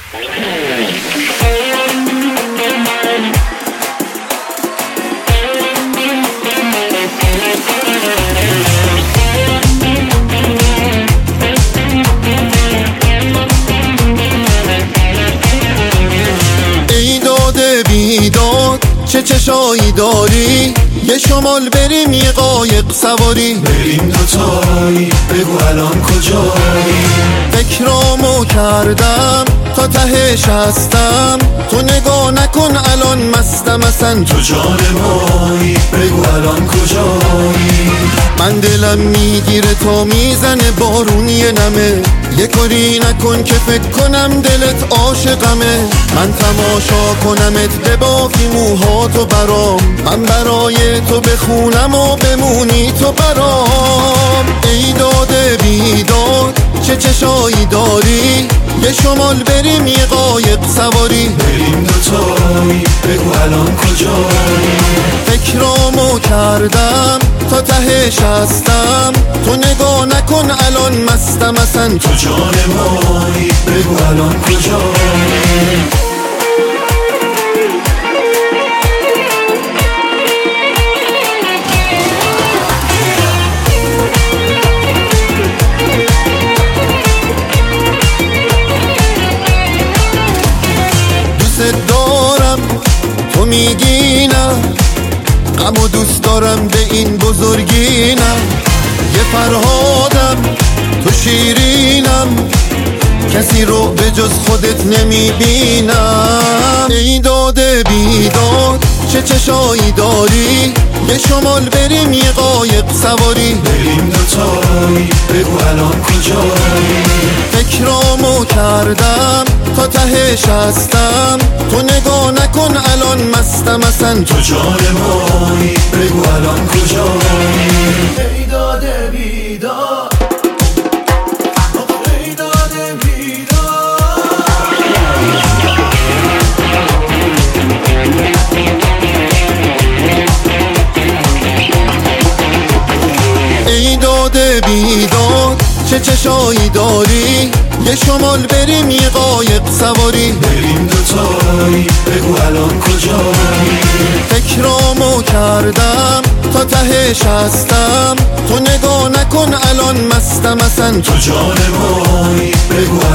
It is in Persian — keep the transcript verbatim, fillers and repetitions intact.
ای داده بیداد چه چشایی داری، یه شمال بریم یه قایق سواری، بریم دوتایی بگو الان کجایی. فکرامو کردم تا تهش هستم، تو نگاه نکن الان مستم اصلا، تو جان مایی بگو الان کجایی. من دلم میگیره تا میزنه بارونی نمه، یه کاری نکن که فکر کنم دلت عاشقمه. من تماشا کنمت ببافی موهاتو برام، من برای تو بخونم و بمونی تو برام. ای داده بیداد چه چشایی داری، یه شمال بریم یه قایق سواری، بریم دوتایی بگو الان کجایی. فکرامو کردم تا تهش هستم، تو نگاه نکن الان مستم اصلا، تو جان مایی بگو الان کجایی. دارم تو میگی نه، غم و دوست دارم به این بزرگی نه، یه فرهادم تو شیرینم، کسی رو به جز خودت نمیبینم. ای داده بیداد چه چشایی داری، یه شمال بریم یه قایق سواری، بریم دوتایی بگو الان کجایی. فکرامو کردم تا تهش هستم، تو نگاه نکن الان مستم اصلا، تو جان مایی بگو الان کجایی. ای داده بیداد، ای داده بیداد. ای داده بیداد چه چشایی داری، یه شمال بریم یه قایق سواری، بریم دوتایی بگو الان کجایی. فکرامو کردم تا تهش هستم، تو نگاه نکن الان مستم اصلا، تو جان مایی بگو